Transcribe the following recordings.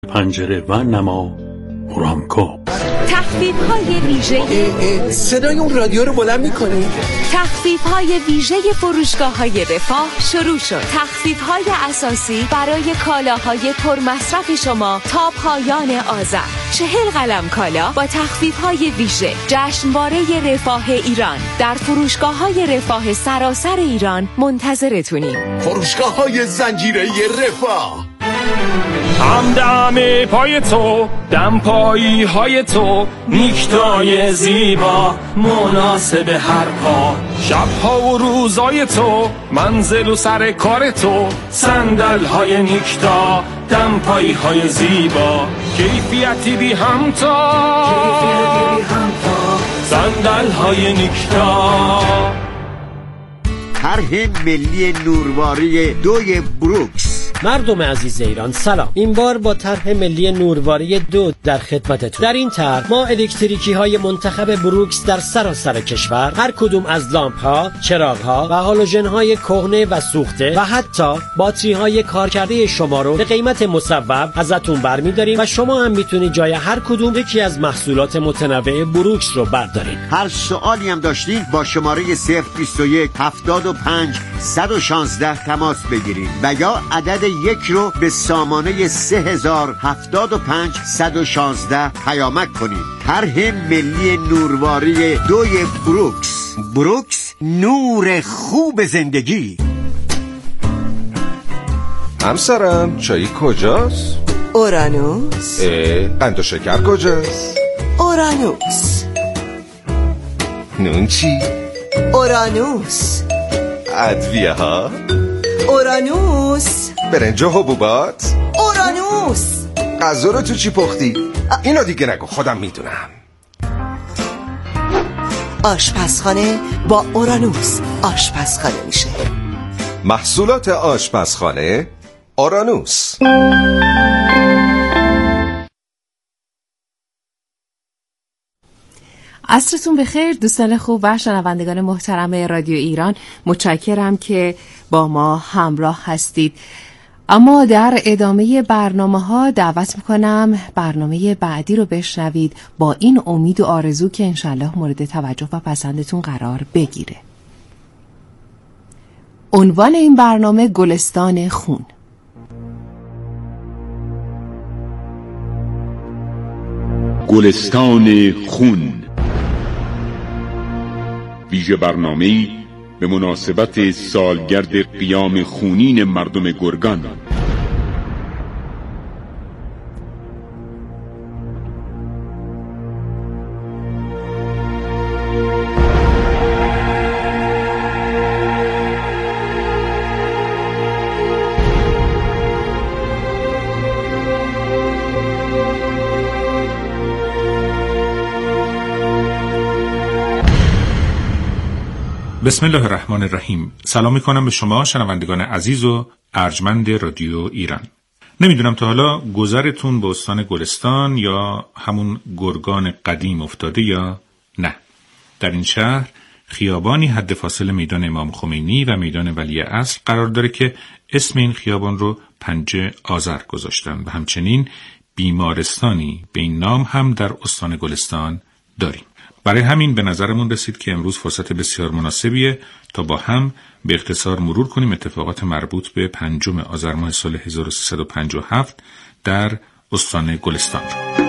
پنجره و نما رامکو. تخفیف‌های ویژه صدای اون رادیو رو بلند می‌کنی؟ تخفیف‌های ویژه فروشگاه‌های رفاه شروع شد. تخفیف‌های اساسی برای کالاهای پرمصرف شما تا پایان آذر. 40 قلم کالا با تخفیف‌های ویژه. جشنواره رفاه ایران در فروشگاه‌های رفاه سراسر ایران منتظرتونیم. فروشگاه‌های زنجیره رفاه. همدم پای تو، دمپایی های تو، نیکتای زیبا مناسب هر پا، شبها و روزای تو، منزل و سر کار تو، صندل های نیکتا، دمپایی های زیبا، کیفیتی بی همتا، صندل های نیکتا. طرح ملی نورواری 2 بروکس. مردم عزیز ایران سلام. این بار با طرح ملی نورواری 2 در خدمتتون. در این طرح ما الکتریکی های منتخب بروکس در سراسر کشور، هر کدوم از لامپ ها، چراغ ها و هالوژن های کهنه و سوخته و حتی باتری های کارکرده شما رو به قیمت مصوب ازتون برمی‌داریم و شما هم میتونید جای هر کدوم یکی از محصولات متنوع بروکس رو بردارید. هر سوالی هم داشتین با شماره 021 75 116 تماس بگیرید و یا عدد 1 رو به سامانه 3075 116 پیامک کنید. طرح ملی نورواری 2 بروکس. بروکس، نور خوب زندگی. همسرم چایی کجاست؟ اورانوس. قند و شکر کجاست؟ اورانوس. نون چی؟ اورانوس. ادویه ها؟ اورانوس. برنج و حبوبات؟ اورانوس. غذا رو تو چی پختی؟ اینو دیگه نگو، خودم میدونم. آشپزخانه با اورانوس آشپزخانه میشه. محصولات آشپزخانه اورانوس. عصرتون بخیر دوستان خوب و شنوندگان محترم رادیو ایران. متشکرم که با ما همراه هستید. اما در ادامه برنامه‌ها دعوت می‌کنم برنامه بعدی رو بشنوید با این امید و آرزو که انشالله مورد توجه و پسندتون قرار بگیره. عنوان این برنامه گلستان خون. گلستان خون، ویژه برنامه‌ای به مناسبت سالگرد قیام خونین مردم گرگان. بسم الله الرحمن الرحیم. سلام میکنم به شما شنوندگان عزیز و ارجمند رادیو ایران. نمیدونم تا حالا گذرتون به استان گلستان یا همون گرگان قدیم افتاده یا نه. در این شهر خیابانی حد فاصل میدان امام خمینی و میدان ولیعصر قرار داره که اسم این خیابان رو 5 آذر گذاشتن و همچنین بیمارستانی به این نام هم در استان گلستان داریم. برای همین به نظرمون رسید که امروز فرصت بسیار مناسبیه تا با هم به اختصار مرور کنیم اتفاقات مربوط به 5 آذر ماه سال 1357 در استان گلستان رو.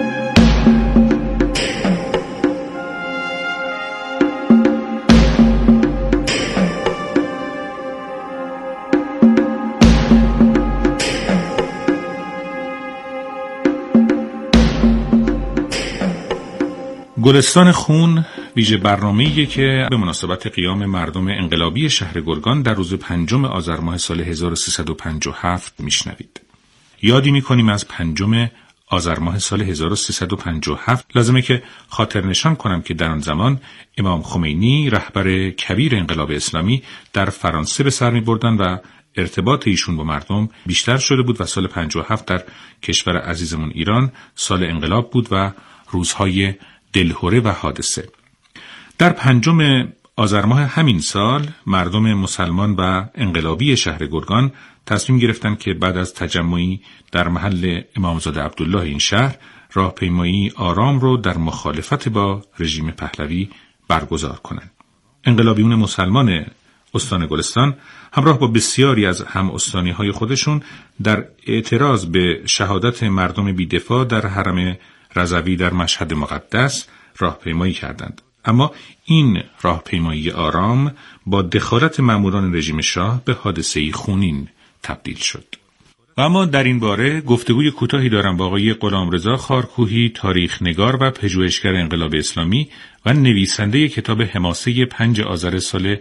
گلستان خون ویژه برنامه‌ایه که به مناسبت قیام مردم انقلابی شهر گرگان در روز 5 آذر ماه سال 1357 میشنوید. یادی میکنیم از 5 آذر ماه سال 1357. لازمه که خاطر نشان کنم که در آن زمان امام خمینی رهبر کبیر انقلاب اسلامی در فرانسه به سر می‌بردند و ارتباط ایشون با مردم بیشتر شده بود و سال 57 در کشور عزیزمون ایران سال انقلاب بود و روزهای دلهره و حادثه. در 5 آذر ماه همین سال مردم مسلمان و انقلابی شهر گرگان تصمیم گرفتند که بعد از تجمعی در محل امامزاده عبدالله این شهر راهپیمایی آرام رو در مخالفت با رژیم پهلوی برگزار کنند. انقلابیون مسلمان استان گلستان همراه با بسیاری از هم استانی‌های خودشون در اعتراض به شهادت مردم بی‌دفاع در حرم رضوی در مشهد مقدس راهپیمایی کردند. اما این راهپیمایی آرام با دخالت ماموران رژیم شاه به حادثه‌ای خونین تبدیل شد. و اما در این باره گفتگوی کوتاهی دارم با آقای غلامرضا خارکوهی، تاریخ نگار و پژوهشگر انقلاب اسلامی و نویسنده کتاب حماسه 5 آذر سال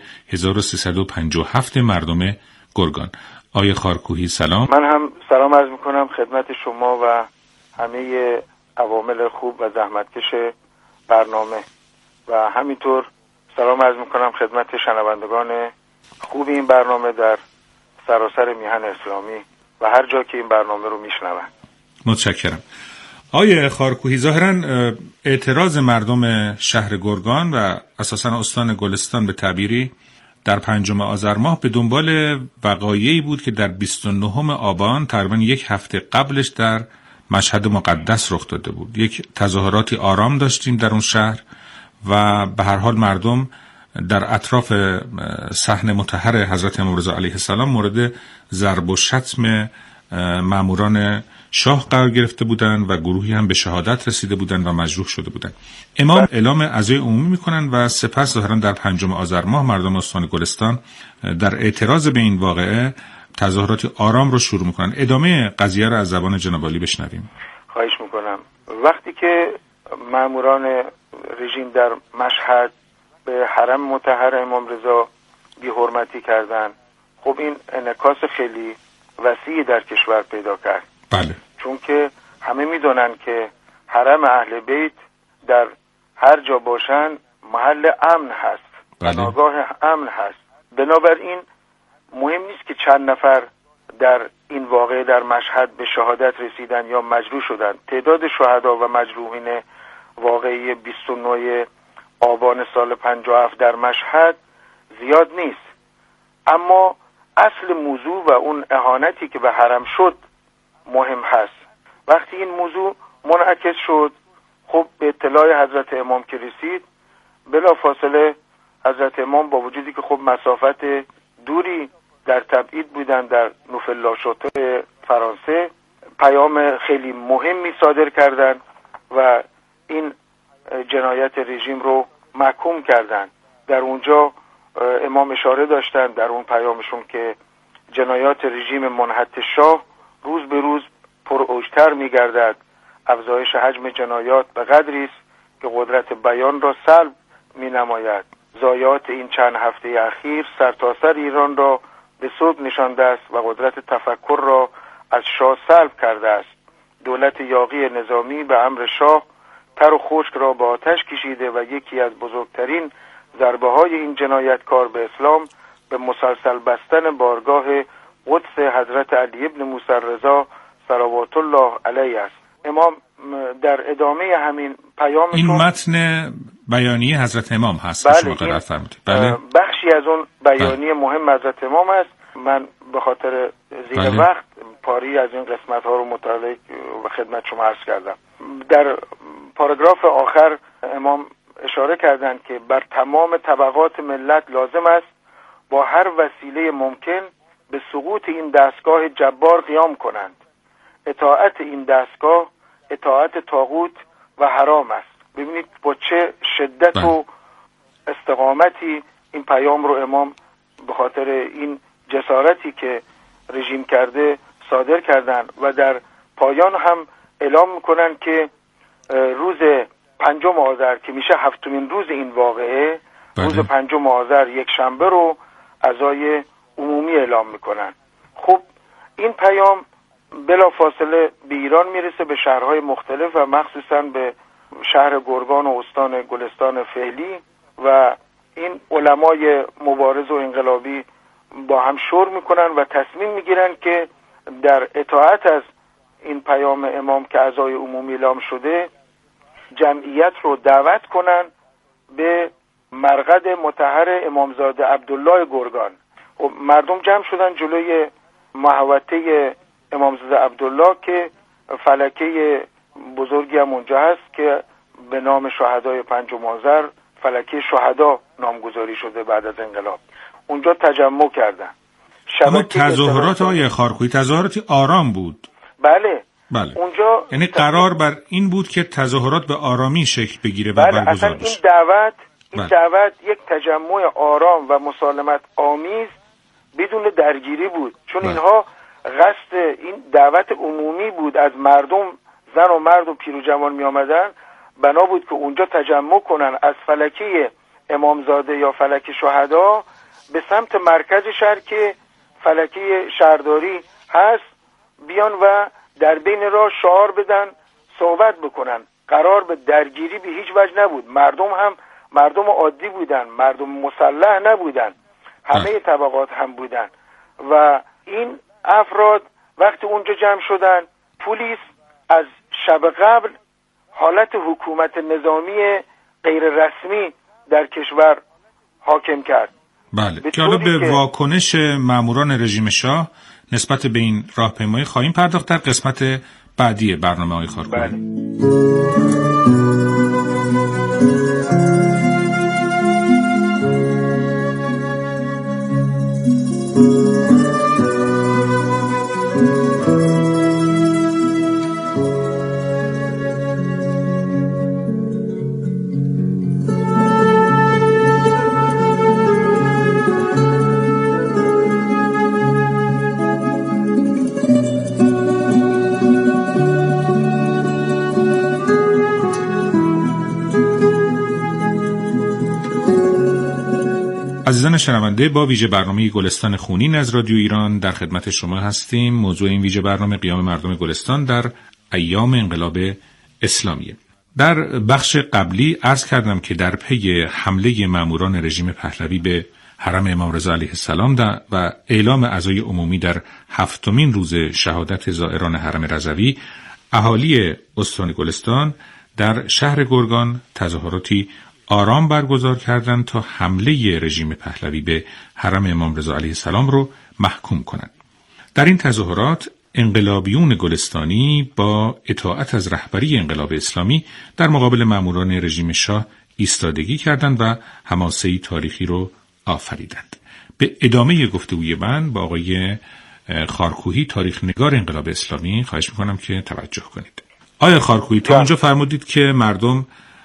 1357 مردم گرگان. آقای خارکوهی سلام. من هم سلام عرض میکنم خدمت شما و همه عوامل خوب و زحمتکش برنامه و همینطور سلام عرض میکنم خدمت شنوندگان خوب این برنامه در سراسر میهن اسلامی و هر جا که این برنامه رو میشنون. متشکرم. آقای خارکوهی، ظاهراً اعتراض مردم شهر گرگان و اساساً استان گلستان به تعبیری در 5 آذر ماه به دنبال وقایعی بود که در 29 آبان تقریباً یک هفته قبلش در مشهد مقدس رخ داده بود. یک تظاهراتی آرام داشتیم در اون شهر و به هر حال مردم در اطراف صحن مطهر حضرت امام رضا علیه السلام مورد ضرب و شتم ماموران شاه قرار گرفته بودند و گروهی هم به شهادت رسیده بودند و مجروح شده بودند. امام اعلام عزای عمومی میکنند و سپس ظاهرا در 5 آذر ماه مردم استان گلستان در اعتراض به این واقعه تظاهرات آرام رو شروع میکنن. ادامه قضیه رو از زبان جناب عالی بشنویم. خواهش میکنم. وقتی که ماموران رژیم در مشهد به حرم مطهر امام رضا بی‌حرمتی کردند، خب این انعکاس خیلی وسیعی در کشور پیدا کرد. بله. چون که همه میدونن که حرم اهل بیت در هر جا باشن محل امن هست، بناگاه امن هست. بنابراین مهم نیست که چند نفر در این واقعه در مشهد به شهادت رسیدن یا مجروح شدن. تعداد شهدا و مجروحین واقعی 29 آبان سال 57 در مشهد زیاد نیست، اما اصل موضوع و اون اهانتی که به حرم شد مهم هست. وقتی این موضوع منعکس شد، خب به اطلاع حضرت امام که رسید، بلا فاصله حضرت امام با وجودی که خب مسافت دوری در تبعید بودن در نوفل-لا-شاتو فرانسه، پیام خیلی مهمی صادر کردن و این جنایت رژیم رو محکوم کردن. در اونجا امام اشاره داشتن در اون پیامشون که جنایات رژیم منحط شاه روز به روز پراوجتر می‌گردد. افزایش حجم جنایات به قدری است که قدرت بیان را سلب می‌نماید. ضایعات این چند هفته اخیر سرتاسر ایران را به سود نشانده است و قدرت تفکر را از شاه سلب کرده است. دولت یاغی نظامی به امر شاه تر و خشک را به آتش کشیده و یکی از بزرگترین ضربه‌های این جنایتکار به اسلام به مسلسل بستن بارگاه قدس حضرت علی ابن موسی رضا صلوات الله علیه است. امام در ادامه همین پیامشون، این متن بیانیه حضرت امام هست. بله، شما قرائت فرمودید. بله، بخشی از اون بیانیه مهم حضرت امام است. من به خاطر زیر وقت پاری از این قسمت ها رو مطالعه و خدمت شما عرض کردم. در پاراگراف آخر امام اشاره کردند که بر تمام طبقات ملت لازم است با هر وسیله ممکن به سقوط این دستگاه جبار قیام کنند. اطاعت این دستگاه اطاعت طاغوت و حرام است. ببینید با چه شدت و استقامتی این پیام رو امام به خاطر این جسارتی که رژیم کرده صادر کردن و در پایان هم اعلام میکنن که روز 5 آذر که میشه 7مین روز این واقعه، روز 5 آذر یک شنبه رو عزای عمومی اعلام میکنن. خب این پیام بلا فاصله به ایران میرسه، به شهرهای مختلف و مخصوصا به شهر گرگان و استان گلستان فعلی، و این علمای مبارز و انقلابی با هم شور میکنن و تصمیم میگیرن که در اطاعت از این پیام امام که عزای عمومی اعلام شده جمعیت رو دعوت کنن به مرقد مطهر امامزاده عبدالله گرگان. مردم جمع شدن جلوی محوطه امامزاده عبدالله که فلکه بزرگی هم اونجا هست که به نام شهدای 5 آذر فلکه شهدا نامگذاری شده بعد از انقلاب. اونجا تجمع کردن. اما تظاهرات آقای خارخویی تظاهراتی آرام بود. بله. اونجا یعنی قرار بر این بود که تظاهرات به آرامی شکل بگیره و برگزار بشه. این دعوت یک تجمع آرام و مسالمت آمیز بدون درگیری بود، چون اینها قصد این دعوت عمومی بود، از مردم زن و مرد و پیر و جوان می آمدن، بنا بود که اونجا تجمع کنن از فلکه امامزاده یا فلکه شهدا به سمت مرکز شهر که فلکه شهرداری هست بیان و در بین راه شعار بدن، صحبت بکنن. قرار به درگیری به هیچ وجه نبود. مردم هم مردم عادی بودن، مردم مسلح نبودن، همه طبقات هم بودن و این افراد وقتی اونجا جمع شدن، پلیس از شب قبل حالت حکومت نظامی غیر رسمی در کشور حاکم کرد. بله، که حالا به واکنش ماموران رژیم شاه نسبت به این راهپیمایی خواهیم پرداخت در قسمت بعدی برنامه های خارخویی. بله. عزیزان شنونده، با ویژه برنامه گلستان خونین از رادیو ایران در خدمت شما هستیم. موضوع این ویژه برنامه قیام مردم گلستان در ایام انقلاب اسلامی. در بخش قبلی عرض کردم که در پی حمله ماموران رژیم پهلوی به حرم امام رضا علیه السلام و اعلام عزای عمومی در 7مین روز شهادت زائران حرم رضوی، اهالی استان گلستان در شهر گرگان تظاهراتی آرام برگزار کردند تا حمله رژیم پهلوی به حرم امام رضا علیه السلام رو محکوم کنند. در این تظاهرات انقلابیون گلستانی با اطاعت از رهبری انقلاب اسلامی در مقابل ماموران رژیم شاه ایستادگی کردند و حماسه‌ای تاریخی رو آفریدند. به ادامه گفتگوی من با آقای خارخویی، تاریخ نگار انقلاب اسلامی، خواهش میکنم که توجه کنید. آقای خارخویی، تا اونجا فرمودید که مردم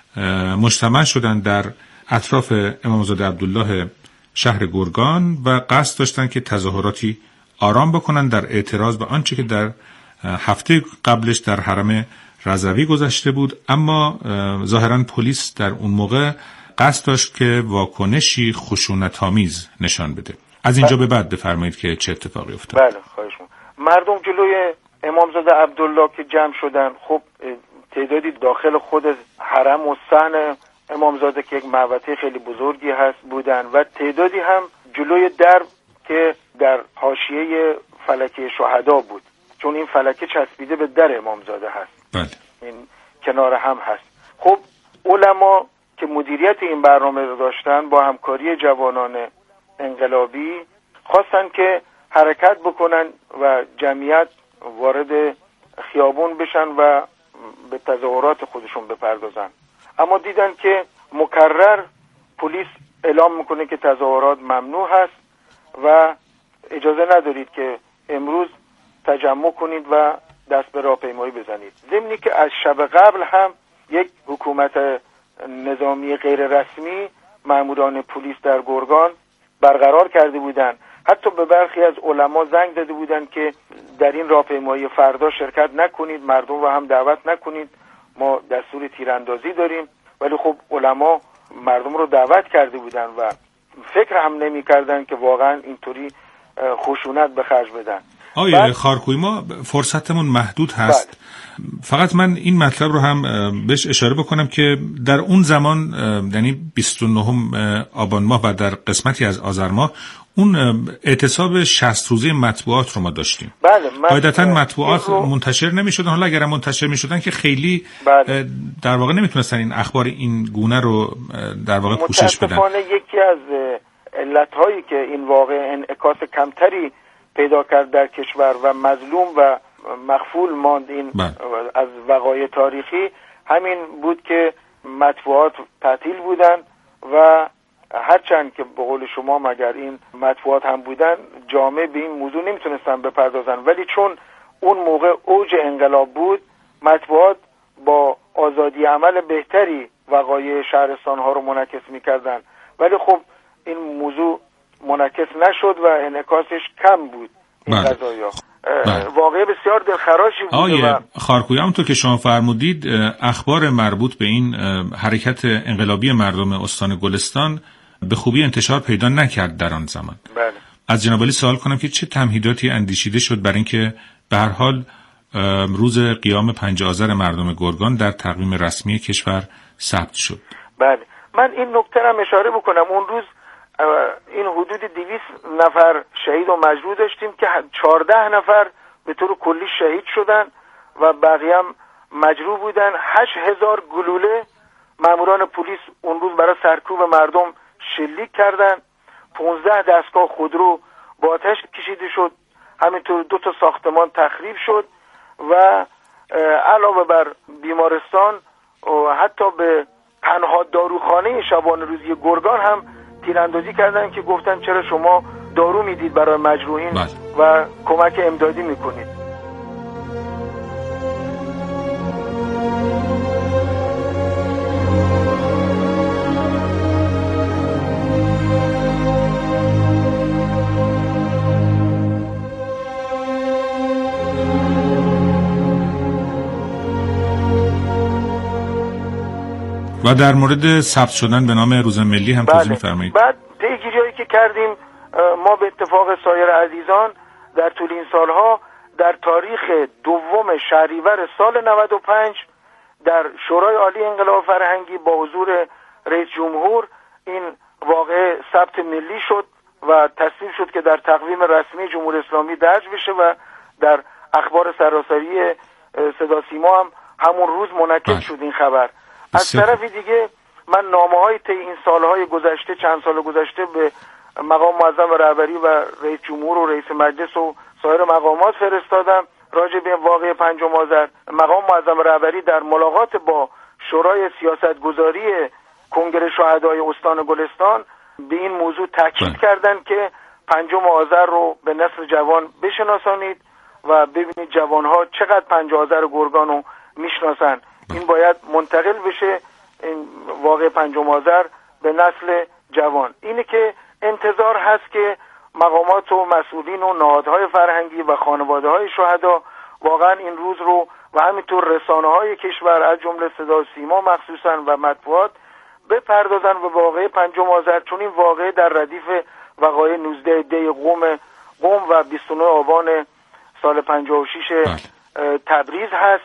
مجتمع شدند در اطراف امامزاده عبدالله شهر گرگان و قصد داشتند که تظاهراتی آرام بکنند در اعتراض به آنچه که در هفته قبلش در حرم رضوی گذشته بود، اما ظاهراً پلیس در اون موقع قصد داشت که واکنشی خشونت‌آمیز نشان بده. از اینجا به بعد بفرمایید که چه اتفاقی افتاد. بله، خواهش می‌کنم. مردم جلوی امامزاده عبدالله که جمع شدن، خب تعدادی داخل خود حرم و صحن امامزاده که یک محوطه خیلی بزرگی هست بودن و تعدادی هم جلوی در که در حاشیه فلکه شهدا بود، چون این فلکه چسبیده به در امامزاده هست. بله. این کنار هم هست. خب علما که مدیریت این برنامه رو داشتن با همکاری جوانان انقلابی خواستن که حرکت بکنن و جمعیت وارد خیابون بشن و به تظاهرات خودشون بپردازن، اما دیدن که مکرر پلیس اعلام میکنه که تظاهرات ممنوع هست و اجازه ندارید که امروز تجمع کنید و دست به راهپیمایی بزنید. ضمنی که از شب قبل هم یک حکومت نظامی غیر رسمی ماموران پلیس در گرگان برقرار کرده بودند. حتی به برخی از علما زنگ زده بودند که در این راهپیمایی فردا شرکت نکنید، مردم رو هم دعوت نکنید، ما دستور تیراندازی داریم. ولی خب علما مردم رو دعوت کرده بودن و فکر هم نمی کردن که واقعا اینطوری خشونت به خرج بدن. آقای خارخویی، ما فرصتمون محدود هست. فقط من این مطلب رو هم بهش اشاره بکنم که در اون زمان، یعنی 29 آبان ماه و در قسمتی از آذر ماه، اون اعتصاب 60 روزه مطبوعات رو ما داشتیم. بله، قاعدتاً مطبوعات منتشر نمی‌شدن. حالا اگر منتشر می‌شدن که خیلی در واقع نمیتونستن این اخبار این گونه رو در واقع پوشش بدن. متأسفانه یکی از علت‌هایی که این واقع انعکاس کمتری پیدا کرد در کشور و مظلوم و مغفول ماند این از وقایع تاریخی، همین بود که مطبوعات تعطیل بودن و هرچند که به قول شما مگر این مطبوعات هم بودن جامعه به این موضوع نمیتونستن بپردازن، ولی چون اون موقع اوج انقلاب بود مطبوعات با آزادی عمل بهتری وقایع شهرستان ها رو منعکس میکردن، ولی خب این موضوع منعکس نشد و انعکاسش کم بود این قضایا. واقعه بسیار دلخراشی بود. آقای خارکویی، همونطور که شما فرمودید اخبار مربوط به این حرکت انقلابی مردم استان گلستان به خوبی انتشار پیدا نکرد در آن زمان. بله. از جناب عالی سوال کنم که چه تمهیداتی اندیشیده شد برای اینکه به هر حال روز قیام 5 آذر مردم گرگان در تقویم رسمی کشور ثبت شد؟ بله، من این نکته را اشاره بکنم. اون روز این حدود 200 نفر شهید و مجروح داشتیم که 14 نفر به طور کلی شهید شدن و بقیه هم مجروح بودن. 8000 گلوله ماموران پلیس اون روز برای سرکوب مردم شلیک کردن. 15 دستگاه خودرو با آتش کشیده شد. همینطور 2 ساختمان تخریب شد و علاوه بر بیمارستان و حتی به تنها داروخانه شبانه روزی گرگان هم تیراندازی کردن که گفتن چرا شما دارو میدید برای مجروحین و کمک امدادی میکنید. و در مورد ثبت شدن به نام روز ملی هم توضیح می‌فرمایید. بعد پیگیری‌هایی که کردیم ما به اتفاق سایر عزیزان در طول این سالها در تاریخ 2 شهریور سال 95 در شورای عالی انقلاب فرهنگی با حضور رئیس جمهور این واقعه ثبت ملی شد و تصویب شد که در تقویم رسمی جمهوری اسلامی درج بشه و در اخبار سراسری صدا سیما هم همون روز منعکس شد این خبر. از طرف دیگه من نامه‌های طی این سالهای گذشته، چند سال گذشته به مقام معظم رهبری و رئیس جمهور و رئیس مجلس و سایر مقامات فرستادم راجع به واقعه 5 آذر. مقام معظم رهبری در ملاقات با شورای سیاستگذاری کنگره شهدای استان گلستان به این موضوع تاکید کردند که 5 آذر رو به نسل جوان بشناسانید و ببینید جوانها چقدر 5 آذر گرگان رو میشناسن. این باید منتقل بشه این واقع 5 آذر به نسل جوان. اینه که انتظار هست که مقامات و مسئولین و نهادهای فرهنگی و خانواده‌های شهدا واقعا این روز رو و همینطور رسانه‌های کشور از جمله صدا و سیما مخصوصا و مطبوعات بپردازن به واقعه 5 آذر، چون این واقعه در ردیف وقایع 19 دی قم و 29 آبان سال 56 تبریز هست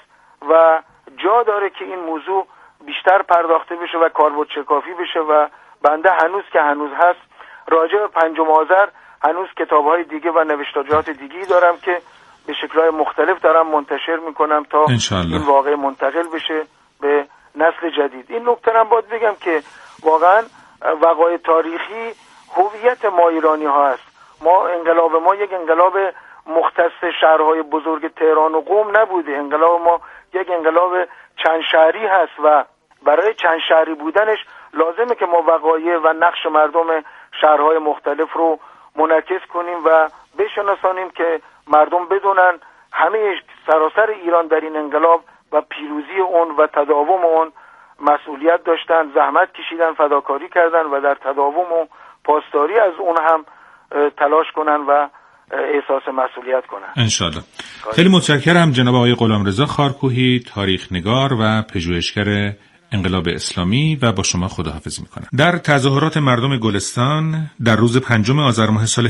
و جا داره که این موضوع بیشتر پرداخته بشه و کاربردشکافی بشه و بنده هنوز که هنوز هست راجع به 5 آذر هنوز کتاب‌های دیگه و نوشتجات دیگه‌ای دارم که به شکل‌های مختلف دارم منتشر می‌کنم تا این واقعه منتقل بشه به نسل جدید. این نکته هم باید بگم که واقعا وقایع تاریخی هویت ما ایرانی‌ها هست. ما انقلاب ما یک انقلاب مختص شهرهای بزرگ تهران و قم نبوده. انقلاب ما یک انقلاب چند شهری هست و برای چند شهری بودنش لازمه که ما وقایع و نقش مردم شهرهای مختلف رو منعکس کنیم و بشناسانیم که مردم بدونن همه سراسر ایران در این انقلاب و پیروزی اون و تداوم اون مسئولیت داشتن، زحمت کشیدن، فداکاری کردن و در تداوم و پاسداری از اون هم تلاش کنن و احساس مسئولیت کنن. انشالله. خیلی متشکرم جناب آقای غلامرضا خارکویی، تاریخ نگار و پژوهشگر انقلاب اسلامی و با شما خداحافظی میکنم. در تظاهرات مردم گلستان در روز 5 آذر ماه سال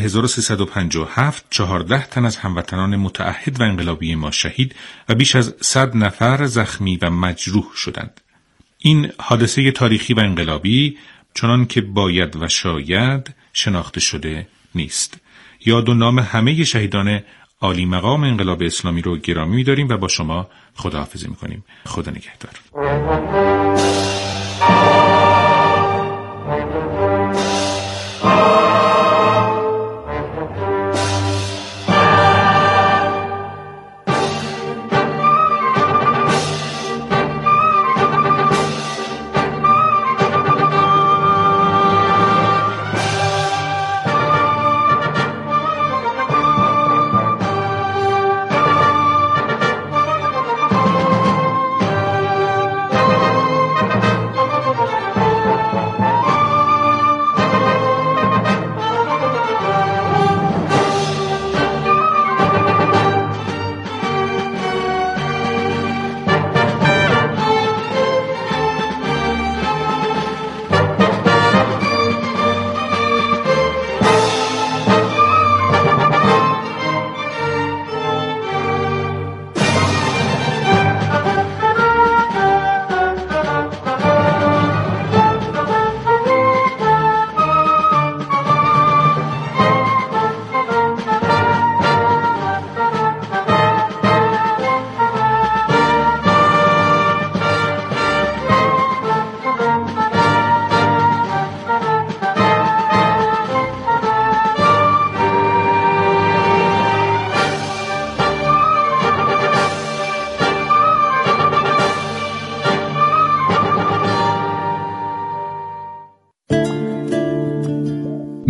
1357 14 تن از هموطنان متعهد و انقلابی ما شهید و بیش از 100 نفر زخمی و مجروح شدند. این حادثه تاریخی و انقلابی چنان که باید و شاید شناخته شده نیست. یاد و نام همه شهیدان عالی مقام انقلاب اسلامی رو گرامی می‌داریم و با شما خداحافظی می‌کنیم. خدا نگهدار.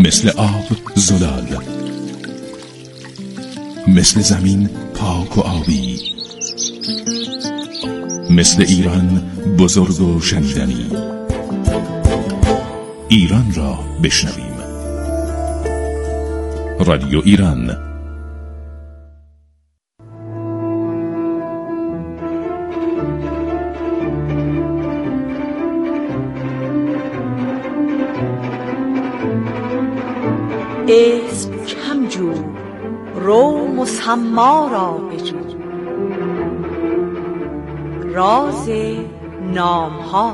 مثل آب زلال، مثل زمین پاک و آبی، مثل ایران بزرگ و شنیدنی. ایران را بشنویم. رادیو ایران. اسم کم جو، رو مسما را بجو. راز نام ها.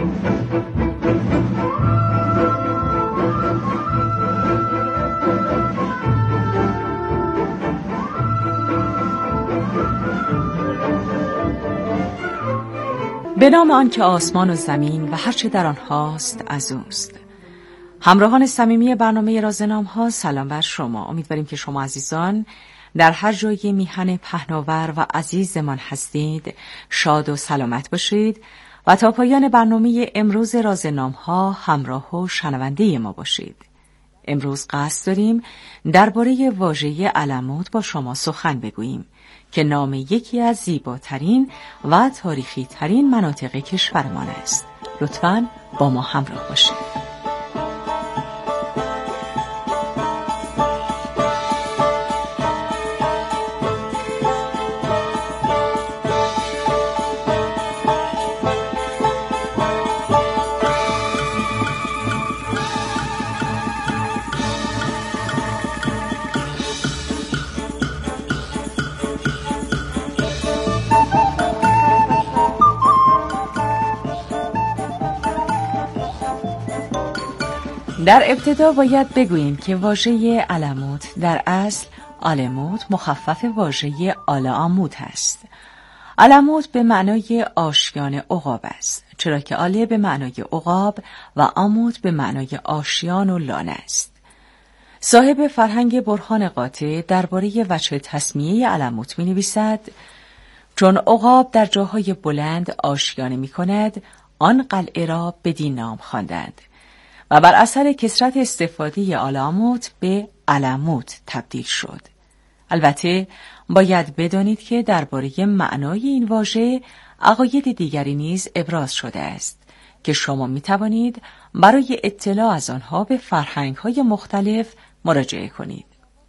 به نام آن که آسمان و زمین و هرچه در آنهاست از اوست. همراهان صمیمی برنامه رازنام ها، سلام بر شما. امیدواریم که شما عزیزان در هر جای میهن پهناور و عزیزمان هستید شاد و سلامت باشید و تا پایان برنامه امروز رازنام ها همراه و شنونده ما باشید. امروز قصد داریم درباره واژه علموت با شما سخن بگوییم که نام یکی از زیباترین و تاریخی ترین مناطق کشورمان است. لطفاً با ما همراه باشید. در ابتدا باید بگوییم که واژه علموت در اصل آلموت مخفف واژه آلاموت است. علموت به معنای آشیان عقاب است، چرا که آله به معنای عقاب و آموت به معنای آشیان و لانه است. صاحب فرهنگ برهان قاطع درباره وجه تسمیه علموت می‌نویسد: چون عقاب در جاهای بلند آشیانه می‌کند، آن قلعه را بدین نام خواندند و بر اثر کثرت استفاده آلاموت به علموت تبدیل شد. البته باید بدانید که درباره معنای این واژه عقاید دیگری نیز ابراز شده است که شما می توانید برای اطلاع از آنها به فرهنگ‌های مختلف مراجعه کنید.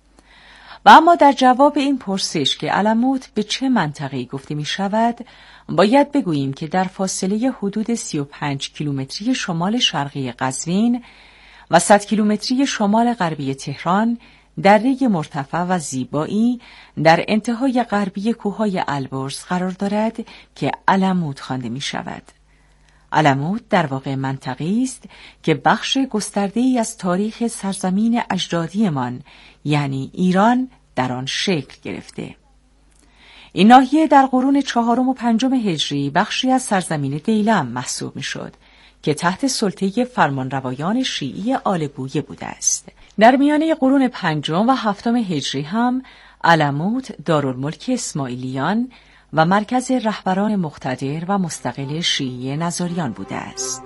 و اما در جواب این پرسش که علموت به چه منطقه‌ای گفته می شود، باید بگوییم که در فاصله حدود 35 کیلومتری شمال شرقی قزوین و 100 کیلومتری شمال غربی تهران، دره مرتفع و زیبایی در انتهای غربی کوههای البرز قرار دارد که علموت خوانده می شود. علموت در واقع منطقه‌ای است که بخش گسترده‌ای از تاریخ سرزمین اجدادیمان یعنی ایران در آن شکل گرفته. این ناحیه در قرون 4 و 5 هجری بخشی از سرزمین دیلم محسوب می‌شد که تحت سلطه فرمانروایان شیعی آل بویه بوده است. در میانه قرون 5 و 7 هجری هم علموت دارالملک اسماعیلیان و مرکز رهبران مقتدر و مستقل شیعی نزاریان بوده است.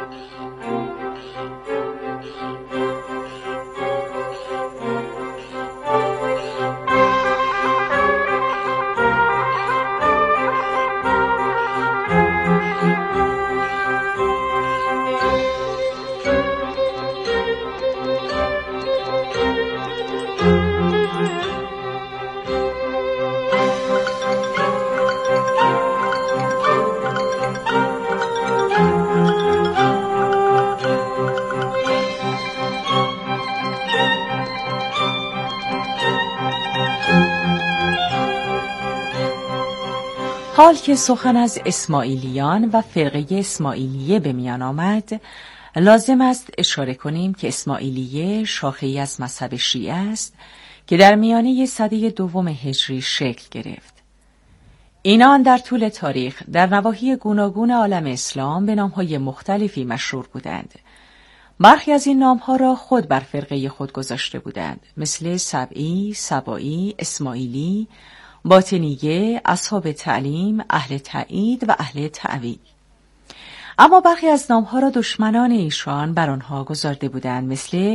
حال که سخن از اسماعیلیان و فرقه اسماعیلیه به میان آمد، لازم است اشاره کنیم که اسماعیلیه شاخه‌ای از مذهب شیعه است که در میانه سده 2 هجری شکل گرفت. اینان در طول تاریخ در نواحی گوناگون عالم اسلام به نام‌های مختلفی مشهور بودند. برخی از این نام‌ها را خود بر فرقه خود گذاشته بودند، مثل سبعی، سبائی، اسماعیلی، باطنیه، اصحاب تعلیم، اهل تایید و اهل تعویل. اما برخی از نام‌ها را دشمنان ایشان بر آنها گذارده بودند، مثل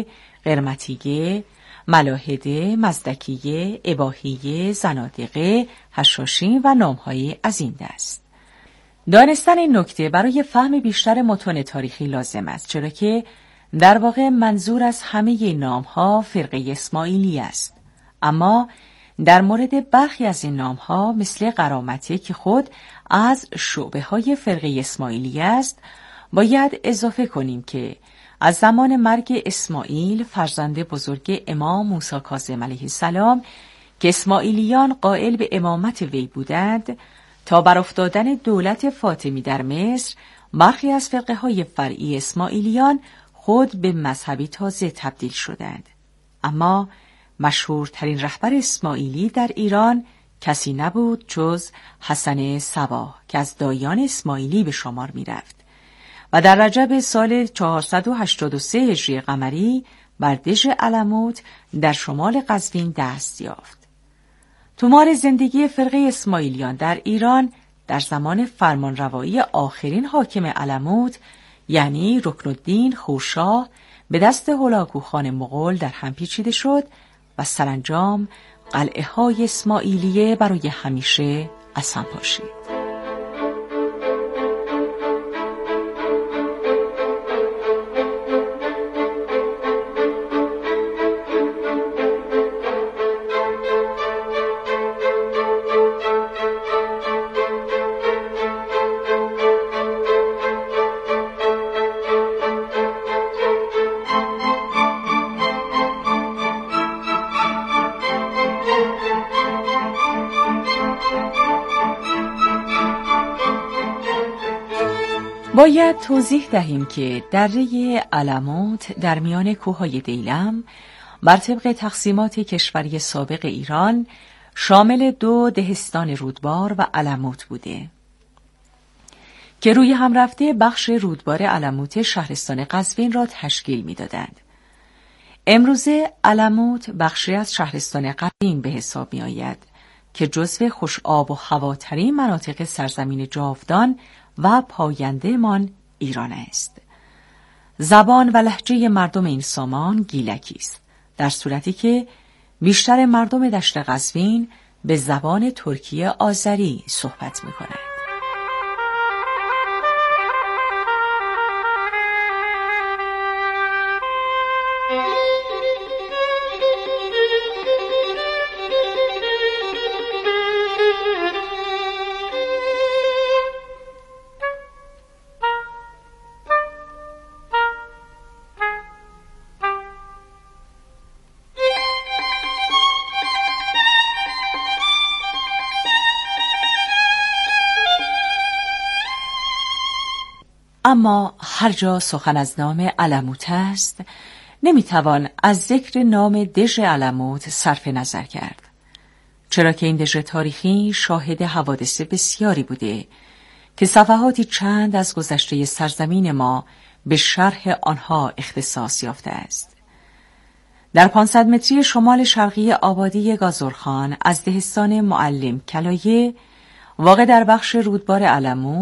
قرمطیه، ملاحده، مزدکیه، اباحیه، زنادقه، حشاشین و نام‌های از این دست. دانستن این نکته برای فهم بیشتر متون تاریخی لازم است، چرا که در واقع منظور از همه این نام‌ها فرقه اسماعیلی است. اما در مورد برخی از این نام‌ها مثل قرامطه که خود از شعبه‌های فرقه اسماعیلی است، باید اضافه کنیم که از زمان مرگ اسماعیل فرزند بزرگ امام موسی کاظم علیه السلام که اسماعیلیان قائل به امامت وی بودند تا برافتادن دولت فاطمی در مصر، برخی از فرقه‌های فرعی اسماعیلیان خود به مذهبی تازه تبدیل شدند. اما مشهورترین رهبر اسماعیلی در ایران کسی نبود جز حسن صباح که از دایان اسماعیلی به شمار می رفت و در رجب سال 483 هجری قمری بر دژ علموت در شمال قزوین دست یافت. تومار زندگی فرقه اسماعیلیان در ایران در زمان فرمانروایی آخرین حاکم علموت یعنی رکنالدین خورشاه به دست هولاکوخان مغول در هم پیچیده شد و سرانجام قلعه های اسماعیلیه برای همیشه از هم پاشید. باید توضیح دهیم که دره علموت در میان کوههای دیلم بر طبق تقسیمات کشوری سابق ایران شامل 2 دهستان رودبار و علموت بوده که روی هم رفته بخش رودبار علموت شهرستان قزوین را تشکیل می‌دادند. امروزه علموت بخشی از شهرستان قزوین به حساب می آید که جزو خوش آب و هواترین مناطق سرزمین جاودان و پاینده مان ایران است. زبان و لهجه مردم این سامان گیلکی است، در صورتی که بیشتر مردم دشت قزوین به زبان ترکی آذری صحبت می‌کنند. اما هر جا سخن از نام علموت است، نمیتوان از ذکر نام دژ علموت صرف نظر کرد، چرا که این دژ تاریخی شاهد حوادث بسیاری بوده که صفحاتی چند از گذشته سرزمین ما به شرح آنها اختصاص یافته است. در 500 متری شمال شرقی آبادی گازرخان از دهستان معلم کلایه واقع در بخش رودبار علموت